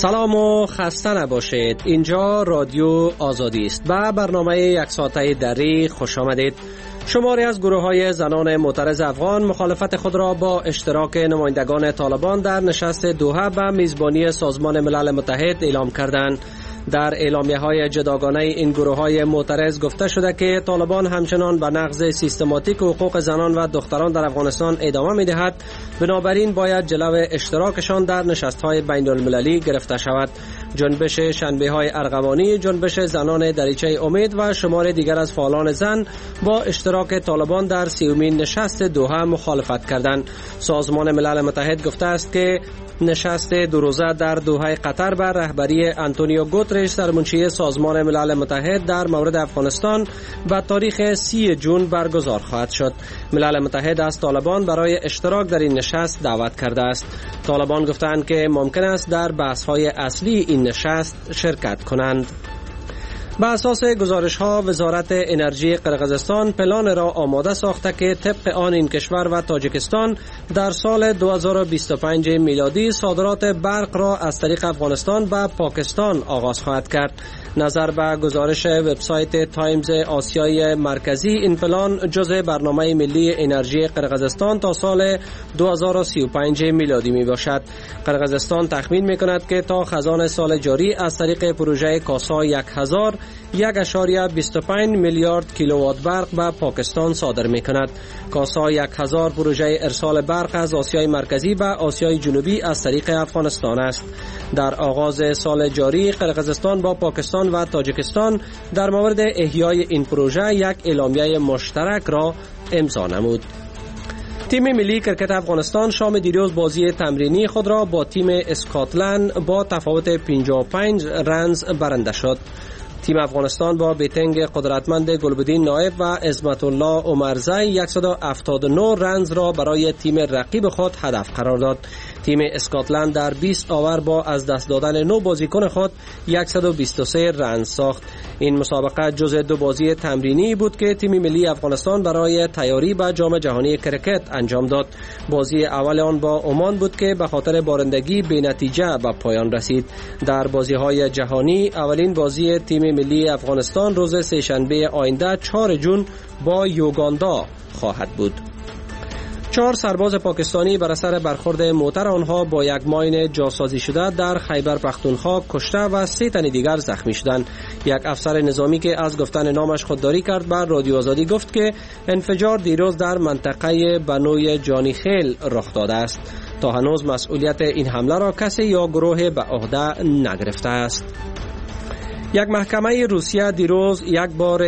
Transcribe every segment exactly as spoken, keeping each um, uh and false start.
سلام و خسته نباشید. اینجا رادیو آزادی است. با برنامه یک ساعته دری خوش آمدید. شماری از گروه های زنان معترض افغان مخالفت خود را با اشتراک نمایندگان طالبان در نشست دوحه به میزبانی سازمان ملل متحد اعلام کردند. در اعلامیه های جداگانه این گروه های معترض گفته شده که طالبان همچنان به نقض سیستماتیک حقوق زنان و دختران در افغانستان ادامه می دهد. بنابراین باید جلو اشتراکشان در نشست های بین المللی گرفته شود. جنبش شنبه های ارغوانی، جنبش زنان دریچه امید و شمار دیگر از فعالان زن با اشتراک طالبان در سیومین نشست دوحه مخالفت کردند. سازمان ملل متحد گفته است که نشست دو روزه در دوحه قطر بر رهبری آنتونیو گوترش سرمنشی سازمان ملل متحد در مورد افغانستان به تاریخ سی جون برگزار خواهد شد. ملل متحد از طالبان برای اشتراک در این نشست دعوت کرده است. طالبان گفتند که ممکن است در بحث‌های اصلی این نشست شرکت کنند. به اساس گزارش ها وزارت انرژی قرقیزستان پلان را آماده ساخته که طبق آن این کشور و تاجیکستان در سال دو هزار و بیست و پنج میلادی صادرات برق را از طریق افغانستان به پاکستان آغاز خواهد کرد. نظر به گزارش وبسایت تایمز آسیای مرکزی، این پلان جزء برنامه ملی انرژی قرقیزستان تا سال دو هزار و سی و پنج میلادی می باشد. قرقیزستان تخمین می کند که تا خزان سال جاری از طریق پروژه کاسا یک هزار یک اشاریه بیست و پنج میلیارد کیلووات برق به پاکستان صادر می کند. کاسا یک هزار پروژه ارسال برق از آسیای مرکزی به آسیای جنوبی از طریق افغانستان است. در آغاز سال جاری قرقیزستان با پاکستان و تاجیکستان در مورد احیای این پروژه یک اعلامیه مشترک را امضا نمود. تیم ملی کرکت افغانستان شام دیروز بازی تمرینی خود را با تیم اسکاتلند با تفاوت پنجاه و پنج رنز برنده شد. تیم افغانستان با بیتنگ قدرتمند گلبدین نایب و عظمت الله عمرزی صد و هفتاد و نه رنز را برای تیم رقیب خود هدف قرار داد. تیم اسکاتلند در بیست آور با از دست دادن نه بازیکن خود صد و بیست و سه رنز ساخت. این مسابقه جزء دو بازی تمرینی بود که تیم ملی افغانستان برای تیاری به جام جهانی کرکت انجام داد. بازی اول آن با عمان بود که به خاطر بارندگی بی نتیجه به پایان رسید. در بازی‌های جهانی اولین بازی تیم ملی افغانستان روز سه‌شنبه آینده چهارم جون با یوگاندا خواهد بود. چهار سرباز پاکستانی بر اثر برخورد موتر آنها با یک ماین جاسازی شده در خیبر پختونخوا کشته و سه تن دیگر زخمی شدند. یک افسر نظامی که از گفتن نامش خودداری کرد بر رادیو آزادی گفت که انفجار دیروز در منطقه بنوی جانی خیل رخ داده است. تا هنوز مسئولیت این حمله را کسی یا گروه به عهده نگرفته است. یک محکمه روسیه دیروز یک بار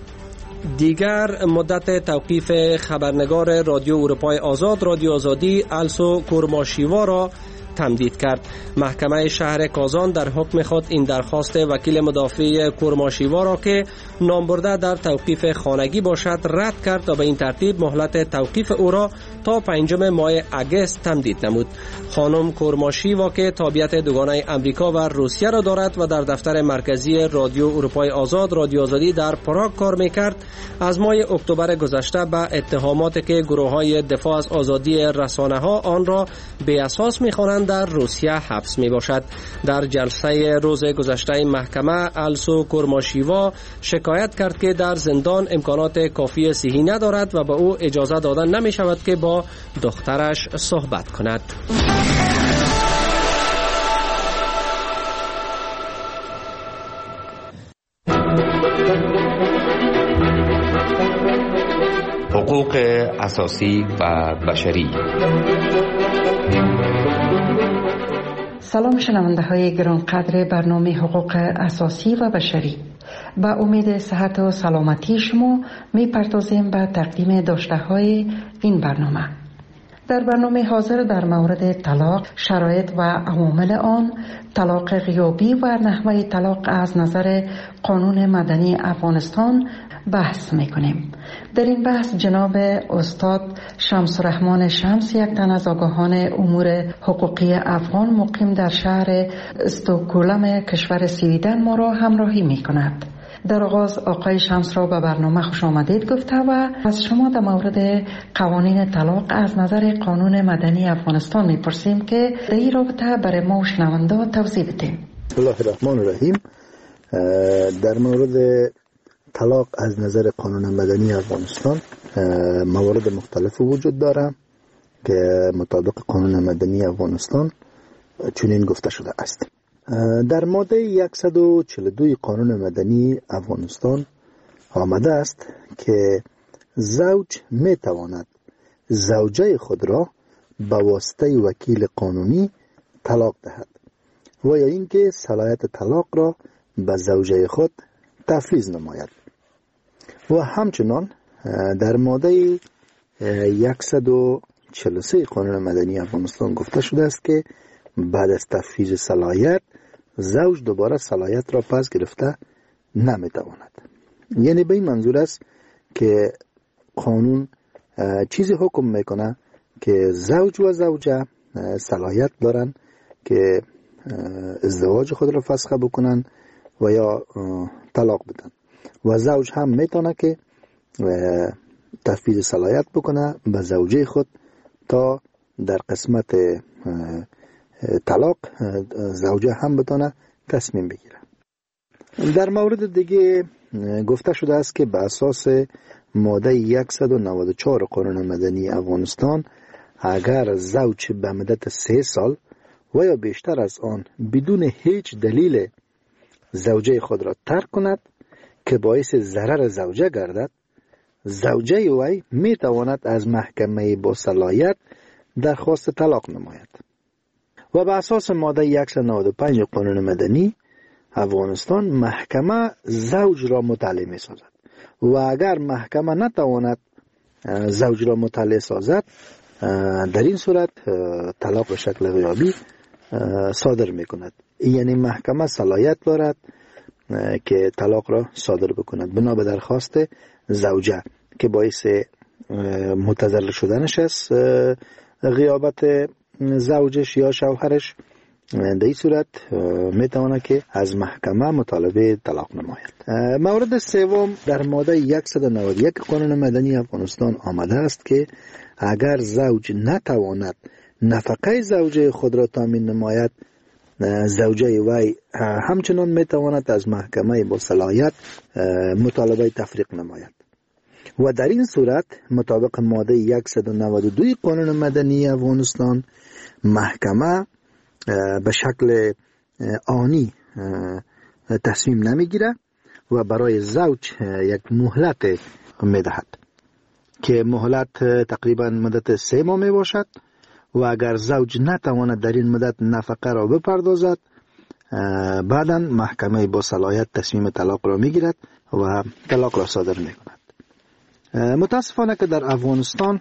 دیگر مدت توقیف خبرنگار رادیو اروپای آزاد رادیو آزادی آلسو کورماشیوا را تمدید کرد. محکمه شهر کازان در حکم خود این درخواست وکیل مدافع کورماشیوا را که نامبرده در توقیف خانگی باشد رد کرد تا به این ترتیب مهلت توقیف او را تا پنجم ماه اگست تمدید نمود. خانم کورماشیوا که تابعیت دوگانه امریکا و روسیه را دارد و در دفتر مرکزی رادیو اروپای آزاد رادیو آزادی در پراگ کار میکرد، از ماه اکتبر گذشته به اتهاماتی که گروه‌های دفاع از آزادی رسانه‌ها آن را بی اساس می‌خوانند در روسیه حبس میباشد. در جلسه روز گذشته محکمه آلسو کورماشیوا شکایت کرد که در زندان امکانات کافی صحی ندارد و به او اجازه داده نمی شود که با دخترش صحبت کند. حقوق اساسی و بشری. سلام شنونده های گرانقدر برنامه حقوق اساسی و بشری. با امید صحت و سلامتی شما می پردازیم به تقدیم داشته های این برنامه. در برنامه حاضر در مورد طلاق، شرایط و عوامل آن، طلاق غیابی و نحوه طلاق از نظر قانون مدنی افغانستان بحث میکنیم. در این بحث جناب استاد شمس الرحمن شمس، یک تن از آگاهان امور حقوقی افغان مقیم در شهر استکهلم کشور سویدن، ما را همراهی میکند. در آغاز آقای شمس را به برنامه خوش آمدید گفته و از شما در مورد قوانین طلاق از نظر قانون مدنی افغانستان میپرسیم که در این رابطه برای ما و شنونده توضیح بدید. بسم الله الرحمن الرحیم. در مورد طلاق از نظر قانون مدنی افغانستان موارد مختلف وجود داره که مطابق قانون مدنی افغانستان چنین گفته شده است. در ماده صد و چهل و دو قانون مدنی افغانستان آمده است که زوج می تواند زوجه خود را به واسطه وکیل قانونی طلاق دهد و یا اینکه صلاحیت طلاق را به زوجه خود تفویض نماید. و همچنان در ماده صد و چهل و سه قانون مدنی افغانستان گفته شده است که بعد از تفویض صلاحیت زوج دوباره صلاحیت را پس گرفته نمیتواند. یعنی به این منظور است که قانون چیزی حکم میکنه که زوج و زوجه صلاحیت دارن که ازدواج خود را فسخ بکنن و یا طلاق بدن و زوج هم میتونه که تفویض صلاحیت بکنه به زوجه خود تا در قسمت طلاق زوجه هم بتونه تصمیم بگیره. در مورد دیگه گفته شده است که به اساس ماده صد و نود و چهار قانون مدنی افغانستان اگر زوج به مدت سه سال و یا بیشتر از آن بدون هیچ دلیل زوجه خود را ترک کند که باعث ضرر زوجه گردد، زوجه وی می تواند از محکمه با صلاحیت درخواست طلاق نماید. و به اساس ماده صد و نود و پنج قانون مدنی افغانستان محکمه زوج را مطلع می سازد و اگر محکمه نتواند زوج را مطلع سازد در این صورت طلاق به شکل غیابی صادر می کند. یعنی محکمه صلاحیت دارد که طلاق را صادر بکند بنا به درخواست زوجه که باعث متضرر شدنش است غیابت زوجش یا شوهرش. در این صورت میتونه که از محکمه مطالبه طلاق نماید. مورد سوم در ماده صد و نود و یک قانون مدنی افغانستان آمده است که اگر زوج نتواند نفقه زوجه خود را تامین نماید، زوجه وی همچنان میتواند از محکمه با صلاحیت مطالبه تفریق نماید. و در این صورت مطابق ماده صد و نود و دو قانون مدنی افغانستان محکمه به شکل آنی تصمیم نمیگیره و برای زوج یک مهلت میدهد که مهلت تقریبا مدت سه ماه می باشد و اگر زوج نتواند در این مدت نفقه را بپردازد بعدا محکمه با صلاحیت تصمیم طلاق را میگیرد و طلاق را صادر میکند. متاسفانه که در افغانستان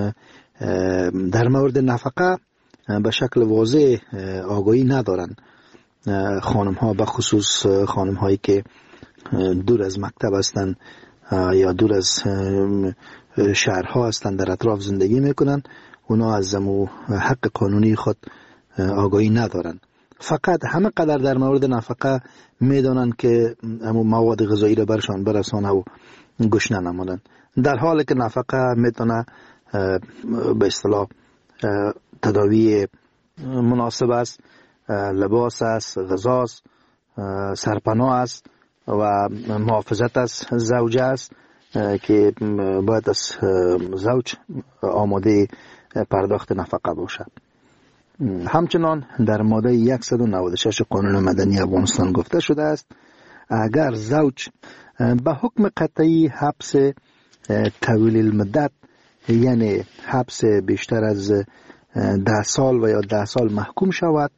در مورد نفقه به شکل واضح آگاهی ندارن خانم ها، به خصوص خانم هایی که دور از مکتب هستند یا دور از شهرها هستند در اطراف زندگی میکنن، اونا از زمو حق قانونی خود آگاهی ندارن. فقط همه قدر در مورد نفقه میدانن که امو مواد غذایی را برشان برسانه و گشنه نمانن، در حالی که نفقه میتونه به اصطلاح تداوی مناسب است، لباس است، غذا است، سرپناه است و محافظت از زوجه است که باید از زوج آماده پرداخت نفقه باشد. همچنان در ماده صد و نود و شش قانون مدنی افغانستان گفته شده است اگر زوج به حکم قطعی حبس طویل المدت یعنی حبس بیشتر از ده سال و یا ده سال محکوم شود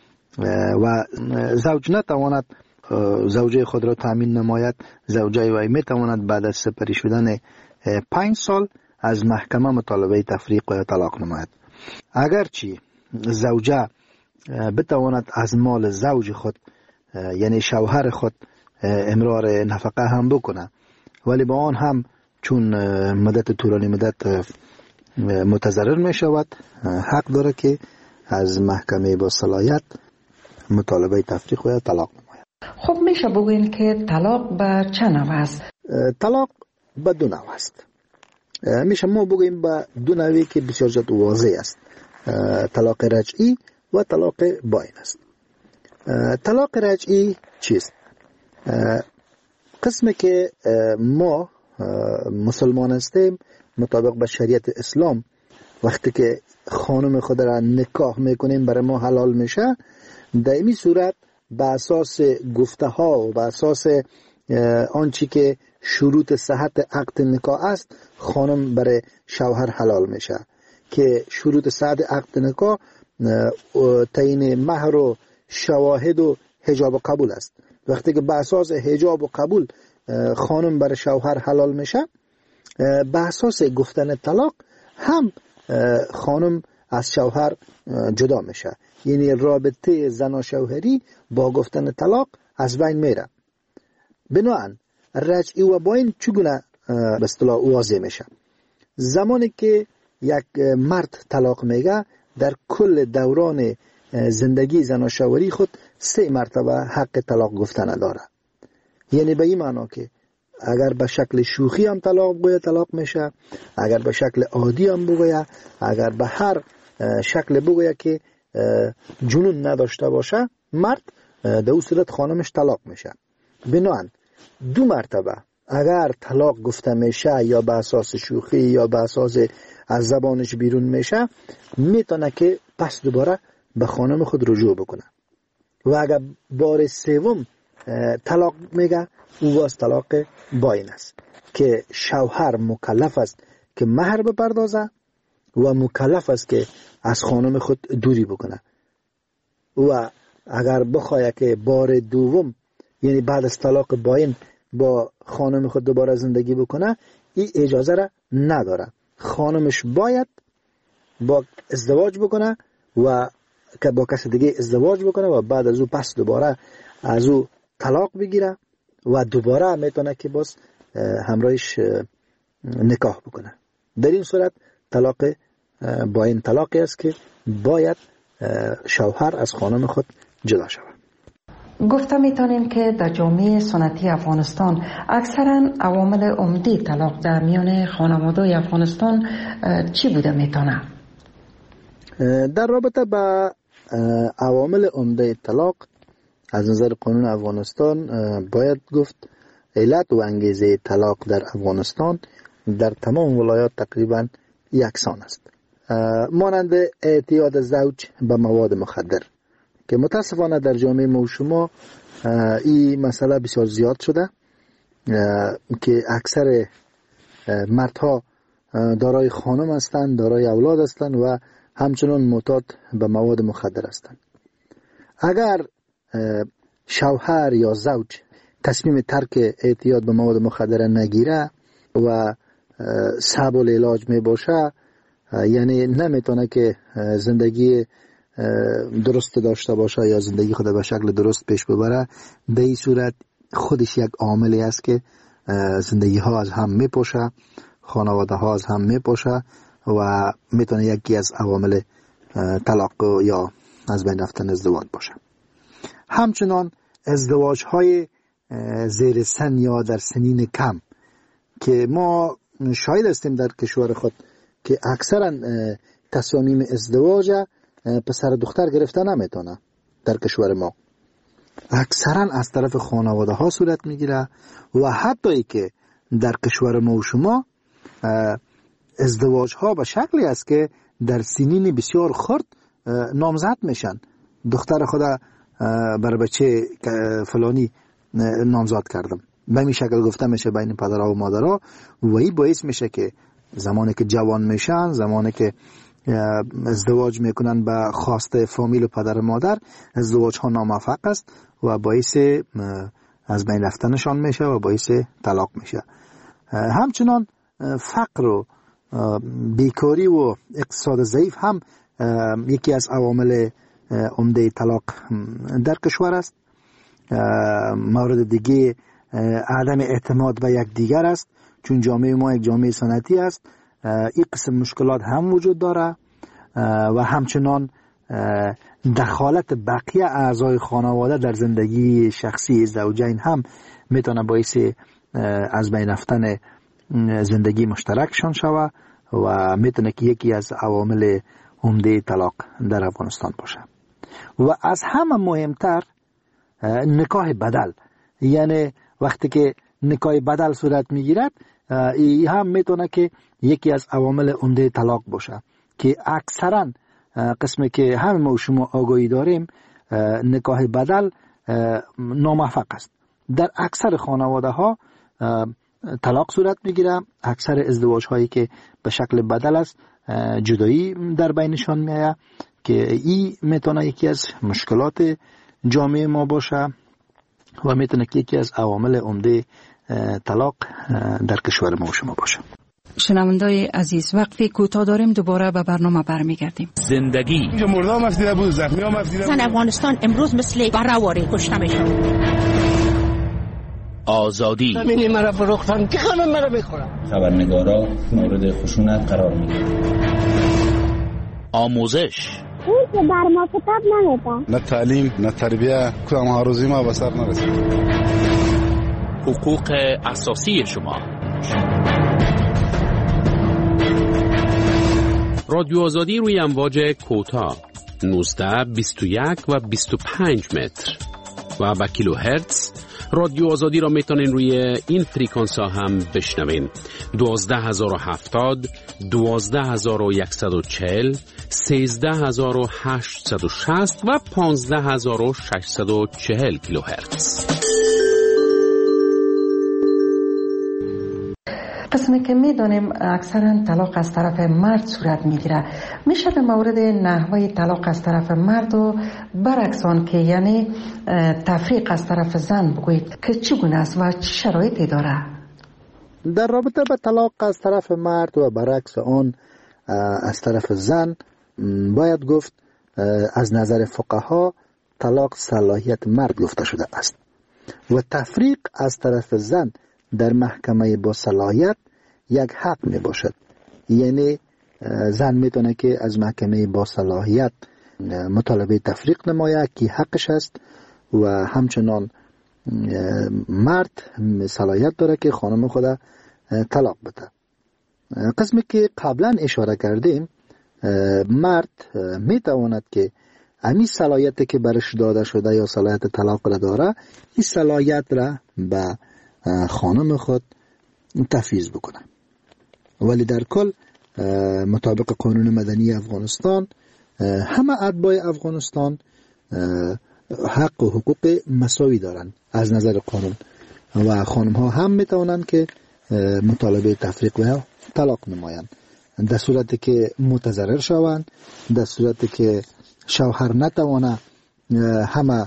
و زوج نتواند زوجه خود را تامین نماید، زوجه وی میتواند بعد از سپری شدن پنج سال از محکمه مطالبه تفریق و طلاق نماید. اگرچه زوجه بتواند از مال زوج خود یعنی شوهر خود امرار نفقه هم بکنه، ولی با آن هم چون مدت طولانی مدت متضرر می شود حق داره که از محکمه با صلاحیت مطالبه تفریق و طلاق نماید. خب میشه بگوین که طلاق به چه نوع است؟ طلاق به دو نوع است. میشه ما بگوییم به دو نوعی که بسیار زیاد واضح است. طلاق رجعی و طلاق باین است. طلاق رجعی چیست؟ قسمی که ما مسلمان هستیم مطابق به شریعت اسلام وقتی که خانم خود را نکاح میکنیم برای ما حلال میشه، در این صورت به اساس گفته ها و به اساس آنچه که شروط صحت عقد نکاح است خانم برای شوهر حلال میشه که شروط صحت عقد نکاح تعیین مهر و شواهد و حجاب و قبول است. وقتی که به اساس حجاب و قبول خانم برای شوهر حلال میشه، به اساس گفتن طلاق هم خانم از شوهر جدا میشه، یعنی رابطه زن و شوهری با گفتن طلاق از بین میره. بنابراین رجعی و باین چگونه به اصطلاح واضح میشه؟ زمانی که یک مرد طلاق میگه در کل دوران زندگی زن و شوهری خود سه مرتبه حق طلاق گفتن داره. یعنی به این معنا که اگر به شکل شوخی هم طلاق بگوید طلاق میشه، اگر به شکل عادی هم بگوید، اگر به هر شکل بگوید که جنون نداشته باشه مرد، در اون صورت خانمش طلاق میشه. بنابراین دو مرتبه اگر طلاق گفته میشه یا به اساس شوخی یا به اساس از زبانش بیرون میشه، میتونه که پس دوباره به خانم خود رجوع بکنه. و اگر بار سوم طلاق میگه او باز طلاق باین است که شوهر مکلف است که مهر بپردازه و مکلف است که از خانم خود دوری بکنه. و اگر بخواد که بار دوم یعنی بعد از طلاق باین با خانم خود دوباره زندگی بکنه، این اجازه را نداره. خانمش باید با ازدواج بکنه و که با کس دیگه ازدواج بکنه و بعد از او پس دوباره از او طلاق بگیره و دوباره میتونه که باز همراهش نکاح بکنه. در این صورت طلاق باین طلاقی است که باید شوهر از خانم خود جدا شود. گفته میتونیم که در جامعه سنتی افغانستان اکثرا عوامل عمده طلاق در میان خانواده‌های افغانستان چی بوده میتونه؟ در رابطه با عوامل عمده طلاق از نظر قانون افغانستان باید گفت علت و انگیزه طلاق در افغانستان در تمام ولایات تقریبا یکسان است، مانند اعتیاد زوج به مواد مخدر که متاسفانه در جامعه ما و شما این مسئله بسیار زیاد شده که اکثر مردها دارای خانم هستند، دارای اولاد هستند و همچنان معتاد به مواد مخدر هستند. اگر شوهر یا زوج تصمیم ترک اعتیاد به مواد مخدر نگیره و صعب العلاج می باشه، یعنی نمیتونه که زندگی درست داشته باشه یا زندگی خود به شکل درست پیش ببره، به این صورت خودش یک عاملی است که زندگی ها از هم میپاشه، خانواده ها از هم میپاشه و میتونه یکی از عوامل طلاق یا از بین رفتن ازدواج باشه. همچنان ازدواج های زیر سن یا در سنین کم که ما شاهد هستیم در کشور خود که اکثرا تصامیم ازدواج پسر دختر گرفته نمیتونه. در کشور ما اکثرا از طرف خانواده ها صورت میگیره و حتی ای که در کشور ما و شما ازدواج ها به شکلی است که در سنین بسیار خرد نامزد میشن. دختر خدا بر بچه فلانی نامزد کردم، به این شکل گفته میشه بین پدرها و مادرها و این باعث میشه که زمانی که جوان میشن، زمانی که ازدواج میکنن به خواسته فامیل و پدر و مادر، ازدواج ها ناموفق است و باعث از بین رفتنشان میشه و باعث طلاق میشه. همچنان فقر و بیکاری و اقتصاد ضعیف هم یکی از عوامل عمده طلاق در کشور است. مورد دیگه عدم اعتماد به یک دیگر است، چون جامعه ما یک جامعه سنتی است. این قسم مشکلات هم وجود داره و همچنان دخالت بقیه اعضای خانواده در زندگی شخصی زوجین هم میتونه باعث از بین رفتن زندگی مشترکشان شود و میتونه که یکی از عوامل عمده طلاق در افغانستان باشه. و از همه مهمتر نکاح بدل، یعنی وقتی که نکاح بدل صورت میگیرد این هم میتونه که یکی از عوامل عمده طلاق باشه که اکثرا قسمی که همه ما شما آگاهی داریم نکاح بدل ناموفق است. در اکثر خانواده ها طلاق صورت میگیره. اکثر ازدواج هایی که به شکل بدل است جدایی در بینشان میآید که این میتونه یکی از مشکلات جامعه ما باشه و میتونه که یکی از عوامل عمده طلاق در کشور ما و شما باشه. شنوندای عزیز، وقتی کوتاه داریم دوباره به برنامه برمیگردیم. زندگی مردم مفیده بود، زخمی ها مفیده بود. زن افغانستان امروز مثل برهواری کشته میشن. آزادی زمینی مرا فروختن که خانم مرا میخورم. خبرنگارا مورد خشونت قرار میگیرن. آموزش اون که بر ما کتاب نمیده. نه تعلیم نه تربیه، کدام ها روزی ما به سر نرسید. حقوق اساسی شما. رادیو آزادی روی امواج کوتاه نوزده، بیست و یک و بیست و پنج متر و با کیلو هرتز. رادیو آزادی را میتونین روی این فریکانس ها هم بشنوین: دوازده هزار و هفتاد، دوازده هزار و صد و چهل، سیزده هزار و هشتصد و شصت و پانزده هزار و ششصد و چهل کیلو هرتز. قسمی که میدانیم اکثرا طلاق از طرف مرد صورت میگیره، میشه در مورد نحوه طلاق از طرف مرد و برعکس آن که یعنی تفریق از طرف زن بگویید که چگونه است و چه شرایطی داره؟ در رابطه با طلاق از طرف مرد و برعکس آن از طرف زن باید گفت از نظر فقها طلاق صلاحیت مرد گفته شده است و تفریق از طرف زن در محکمه با صلاحیت یک حق می باشد. یعنی زن میتونه که از محکمه با صلاحیت مطالبه تفریق نماید که حقش است و همچنان مرد صلاحیت داره که خانم خود طلاق بده. قسمی که قبلا اشاره کردیم، مرد میتواند که امی صلاحیتی که برش داده شده یا صلاحیت طلاق را داره، این صلاحیت را به خانم خود تفویض بکنه. ولی در کل مطابق قانون مدنی افغانستان همه اتباع افغانستان حق و حقوق مساوی دارند از نظر قانون و خانم ها هم میتوانند که مطالبه تفریق و طلاق نمایند در صورتی که متضرر شوند، در صورتی که شوهر نتوانه همه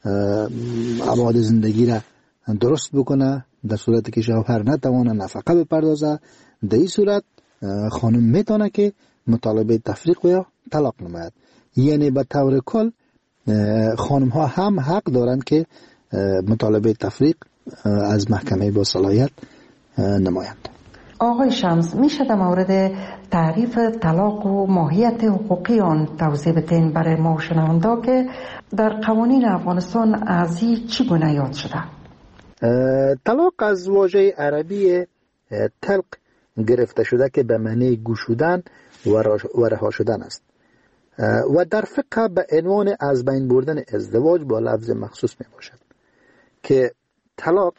ابعاد زندگی را درست بکنه، در صورتی که شوهر نتوانه نفقه بپردازه، در این صورت خانم میتونه که مطالبه تفریق و طلاق نماید. یعنی به طور کل خانم ها هم حق دارند که مطالبه تفریق از محکمه با صلاحیت نمایند. آقای شمس، میشه در مورد تعریف طلاق و ماهیت حقوقی آن توضیح بدین برای ما شنوندا که در قوانین افغانستان از این چگونه یاد شده؟ طلاق از واژه عربی طلق گرفته شده که به معنی گشودن و رها شدن است و در فقه به عنوان از بین بردن ازدواج با لفظ مخصوص می باشد که طلاق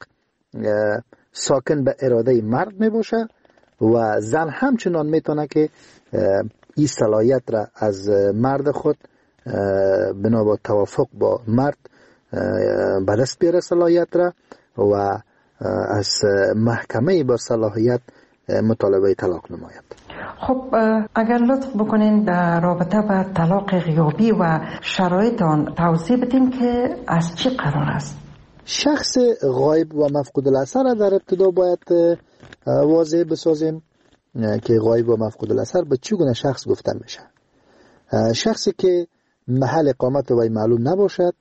ساکن به اراده مرد می باشه و زن همچنان می تونه که این صلاحیت را از مرد خود بنا با توافق با مرد به دست بیاره صلاحیت را و از محکمه با صلاحیت مطالبه طلاق نماید. خب اگر لطف بکنین در رابطه با طلاق غیابی و شرایط آن توضیح بدین که از چی قرار است؟ شخص غایب و مفقود الاثر در ابتدا باید واضح بسازیم که غایب و مفقود الاثر به چگونه شخص گفته میشه. شخصی که محل اقامت وی معلوم نباشد،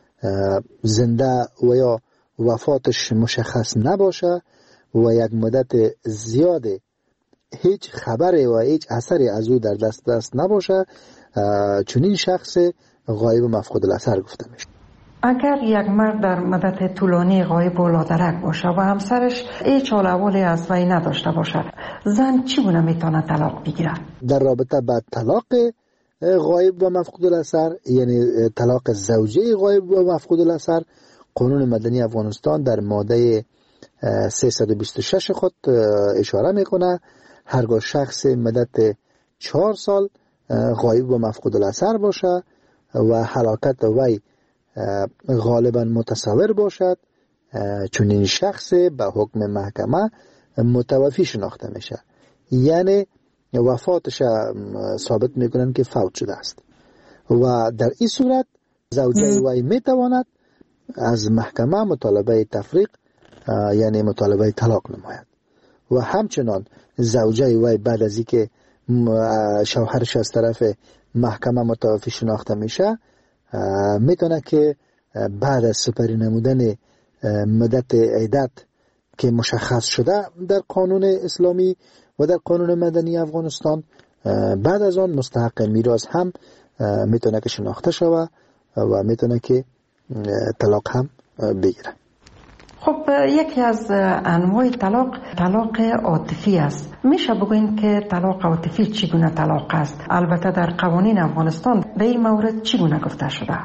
زنده و یا وفاتش مشخص نباشه و یک مدت زیاده هیچ خبری و هیچ اثری از او در دست دست نباشه، چنین شخص غایب و مفقود الاثر گفته میشه. اگر یک مرد در مدت طولانی غایب و لادرک باشه و همسرش هیچ حال احوالی از وی نداشته باشه، زن چگونه میتونه طلاق بگیره؟ در رابطه با طلاق غایب و مفقود الاثر، یعنی طلاق زوجه غایب و مفقود الاثر، قانون مدنی افغانستان در ماده سیصد و بیست و شش خود اشاره میکنه هرگاه شخص مدت چهار سال غایب و مفقود الاثر باشه و هلاکت وی غالبا متصور باشد، چون این شخص به حکم محکمه متوفی شناخته میشه، یعنی وفاتش ثابت میکنن که فوت شده است و در این صورت زوجه وی میتواند از محکمه مطالبه تفریق یعنی مطالبه طلاق نماید و همچنان زوجه وی بعد از اینکه شوهرش از طرف محکمه متوفی شناخته میشه میتونه که بعد از سپری نمودن مدت عدت که مشخص شده در قانون اسلامی و در قانون مدنی افغانستان، بعد از آن مستحق میراث هم میتونه که شناخته شوه و میتونه که طلاق هم بگیره. خب یکی از انواع طلاق طلاق عاطفی است. میشه بگوین که طلاق عاطفی چگونه طلاق است؟ البته در قوانین افغانستان به این مورد چگونه گفته شده؟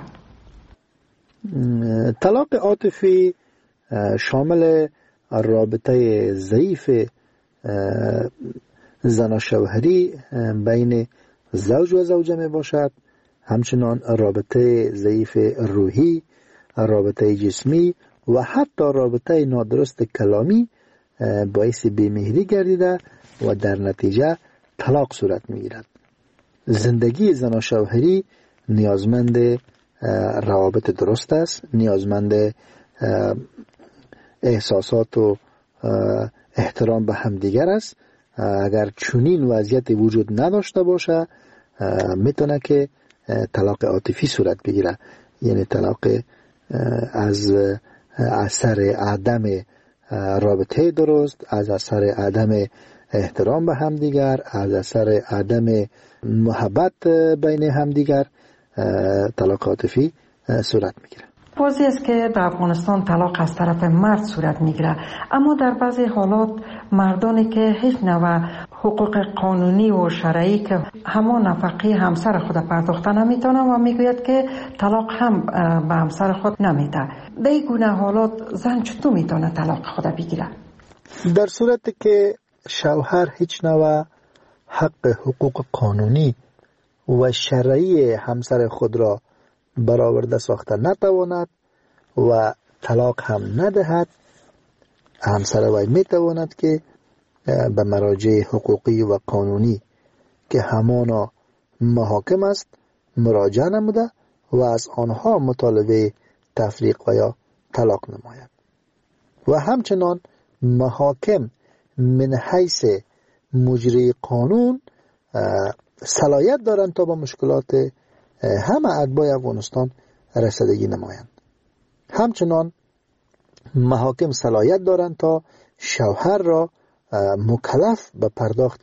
طلاق عاطفی شامل رابطه ضعیف زن و شوهری بین زوج و زوجه می باشد، همچنان رابطه ضعیف روحی، رابطه جسمی و حتی رابطه نادرست کلامی باعث بیمهری گردیده و در نتیجه طلاق صورت می گیرد. زندگی زن و شوهری نیازمند روابط درست است، نیازمند احساسات و احترام به همدیگر است. اگر چنین وضعیت وجود نداشته باشه میتونه که طلاق عاطفی صورت بگیره، یعنی طلاق از اثر عدم رابطه درست، از اثر عدم احترام به همدیگر، از اثر عدم محبت بین همدیگر طلاق عاطفی صورت میگیره. واضح است که در افغانستان طلاق از طرف مرد صورت میگیره، اما در بعضی حالات مردانی که هیچ نوع حقوق قانونی و شرعی که همان نفقه همسر خود پرداخته نمیتونه و میگوید که طلاق هم به همسر خود نمیده. در این گونه حالات زن چطور میتونه طلاق خود بگیره؟ در صورتی که شوهر هیچ نوع حق حقوق قانونی و شرعی همسر خود را برآورده ساخته نتواند و طلاق هم ندهد، همسر وی میتواند که به مراجع حقوقی و قانونی که همانا محاکم است مراجعه نموده و از آنها مطالبه تفریق و یا طلاق نماید و همچنان محاکم من حیث مجری قانون صلاحیت دارند تا با مشکلات همه اتباع افغانستان رسیدگی نمایند. همچنان محاکم صلاحیت دارند تا شوهر را مکلف به پرداخت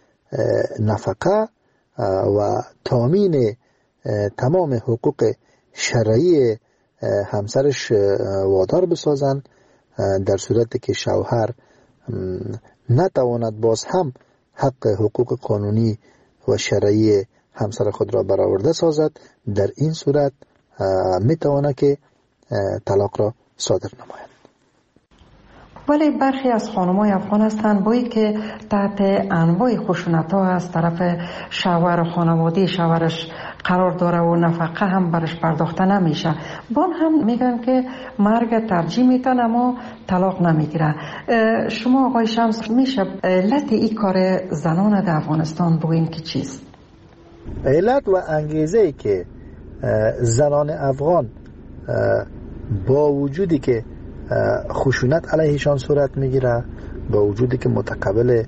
نفقه و تامین تمام حقوق شرعی همسرش وادار بسازند، در صورتی که شوهر نتواند باز هم حق حقوق قانونی و شرعی همسر خود را برآورده سازد. در این صورت میتواند که طلاق را صادر نماید. ولی برخی از خانم‌های افغان هستند بایی که تحت انواع خشونت‌ها از طرف شوهر و خانواده شوهرش قرار داره و نفقه هم برش پرداخته نمیشه، بان هم میگن که مرگ ترجیح میتن اما طلاق نمیگیره. شما آقای شمس میشه علت این کار زنان در افغانستان بگوین که چیست؟ علت و انگیزه که زنان افغان با وجودی که خشونت علیهشان صورت میگیره، با وجودی که متقبل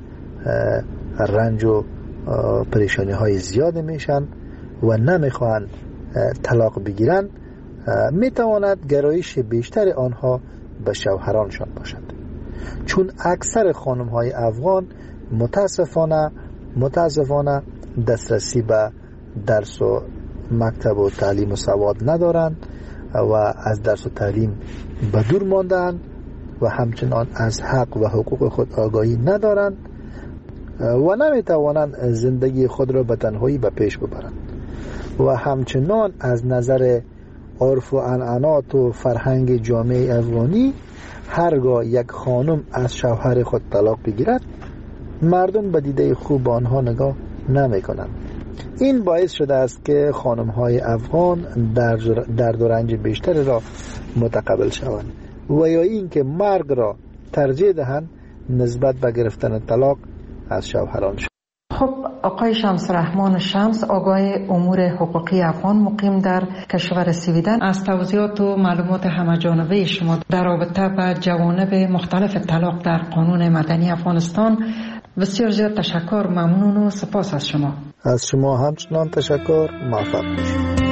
رنج و پریشانی های زیاد میشن و نمیخوان طلاق بگیرن، میتواند گرایش بیشتر آنها به شوهرانشان باشد، چون اکثر خانم های افغان متاسفانه متاسفانه دسترسی به درس و مکتب و تعلیم و سواد ندارند و از درس و تعلیم به دور ماندند و همچنان از حق و حقوق خود آگاهی ندارند و نمیتوانند زندگی خود را به تنهایی به پیش ببرند و همچنان از نظر عرف و عنعنات و فرهنگ جامعه افغانی هرگاه یک خانم از شوهر خود طلاق بگیرد مردم به دیده خوب آنها نگاه نمی کنند. این باعث شده است که خانم های افغان درد و رنج بیشتری را متقبل شوند و یا این که مرگ را ترجیح دهند نسبت به گرفتن طلاق از شوهران شد. خب آقای شمس رحمان شمس، آگاه امور حقوقی افغان مقیم در کشور سویدن، از توضیحات و معلومات همه‌جانبه شما در رابطه با جوانب مختلف طلاق در قانون مدنی افغانستان بسیار زیاد تشکر، ممنون و سپاس از شما. از شما همچنان تشکر، موفق باشید.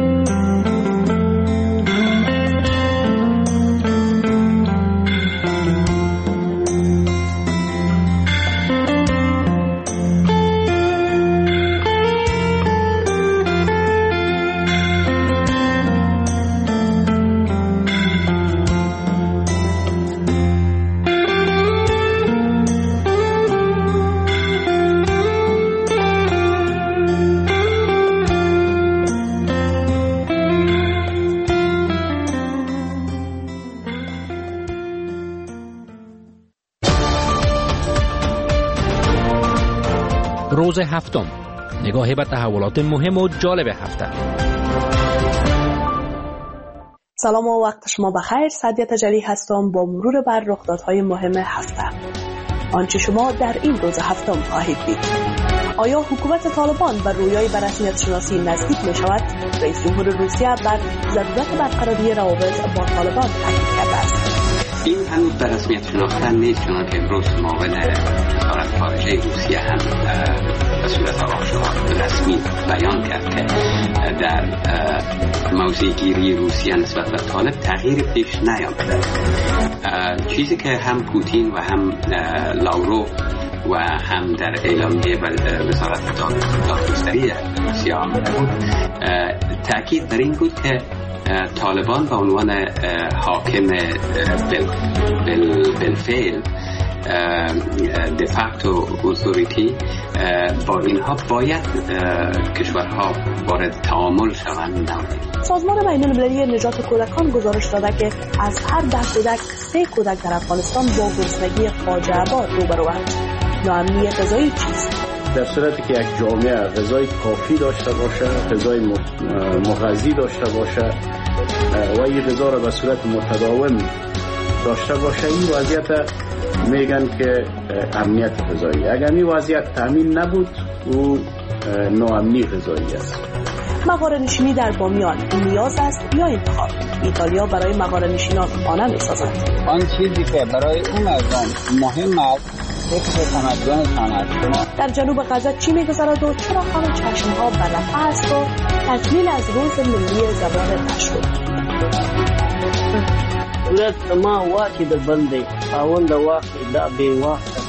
روز هفتم، نگاهی به تحولات مهم و جالب هفته. سلام و وقت شما بخیر. سعدیه تجلی هستم با مرور بر رخدادهای مهم هفته. آنچه شما در این روز هفتم خواهید دید: آیا حکومت طالبان به رویای به رسمیت شناسی نزدیک می شود؟ رئیس جمهور روسیه بر ضرورت برقراری روابط با طالبان تاکید کرده است. این هنوز به رسمیت شناختن نیست، چون که امروز معاون وزارت خارجه روسیه هم به صورت آشکار رسمی بیان کرد که در موضع گیری روسیه نسبت به طالب تغییر پیش نیامده. چیزی که هم پوتین و هم لاوروف و هم در اعلامیه وزارت دادگستری روسیه آمده بود، تأکید بر این بود که طالبان به عنوان حاکم بالفعل دفاکتو اتوریتی با اینها باید کشورها وارد تعامل شوند. سازمان بین المللی نجات کودکان گزارش داده که از هر ده کودک سه کودک در افغانستان با گرسنگی فاجعه بار روبروند. ناامنی غذایی چیست؟ در صورتی که یک جامعه غذای کافی داشته باشه، غذای مغذی داشته باشه و این غذا را به صورت متداوم داشته باشه، این وضعیت میگن که امنیت غذایی. اگر این وضعیت تامین نبود، او ناامنی غذایی است. مغاره نشینی در بامیان نیاز است یا انتخاب؟ ایتالیا برای مغاره نشینان خانه می‌سازد. آن چیزی که برای اون مردم مهم است فکر تمدنشان است. در جنوب غزه چی می‌گذرد و چرا همه چشم‌ها به رفح است و تکمیل از روز ملی زبان تشویق؟ ولد ما واقعی در بنده آوند واقعی دا بی واقع.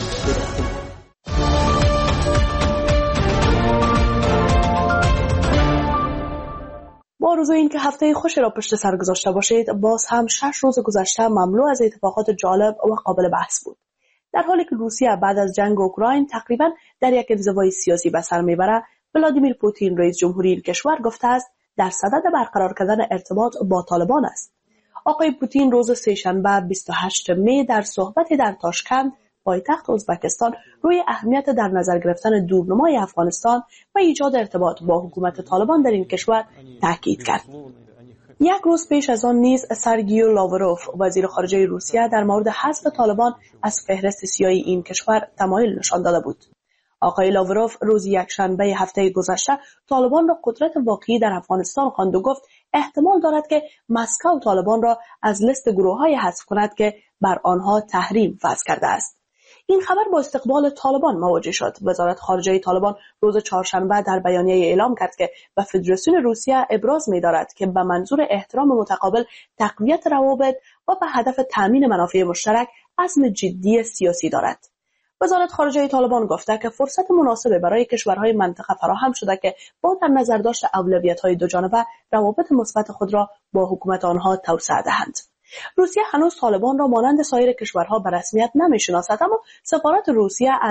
با آرزوی این که هفته خوشی را پشت سر گذاشته باشید، باز هم شش روز گذشته مملو از اتفاقات جالب و قابل بحث بود. در حالی که روسیه بعد از جنگ اوکراین تقریبا در یک انزوای سیاسی به سر میبره، ولادیمیر پوتین رئیس جمهوری این کشور گفته است در صدد برقرار کردن ارتباط با طالبان است. آقای پوتین روز سه‌شنبه بیست و هشتم می در صحبتی در تاشکند پایتخت ازبکستان روی اهمیت در نظر گرفتن دورنمای افغانستان و ایجاد ارتباط با حکومت طالبان در این کشور تاکید کرد. یک روز پیش از آن نیز سرگیو لاوروف وزیر خارجه روسیه در مورد حذف طالبان از فهرست سیاسی این کشور تمایل نشان داده بود. آقای لاوروف روز یکشنبه هفته گذشته طالبان را قدرت واقعی در افغانستان خواند و گفت احتمال دارد که مسکو طالبان را از لیست گروه‌های حذف کند که بر آنها تحریم وضع کرده است. این خبر با استقبال طالبان مواجه شد. وزارت خارجه طالبان روز چهارشنبه در بیانیه اعلام کرد که به فدراسیون روسیه ابراز می‌دارد که به منظور احترام متقابل، تقویت روابط و به هدف تامین منافع مشترک عزم جدی سیاسی دارد. وزارت خارجه طالبان گفته که فرصت مناسبی برای کشورهای منطقه فراهم شده که با در نظر داشت اولویت‌های دو جانبه روابط مثبت خود را با حکومت آنها توسعه دهند. روسیه هنوز طالبان را مانند سایر کشورها به رسمیت نمی‌شناسد، اما سفارت روسیه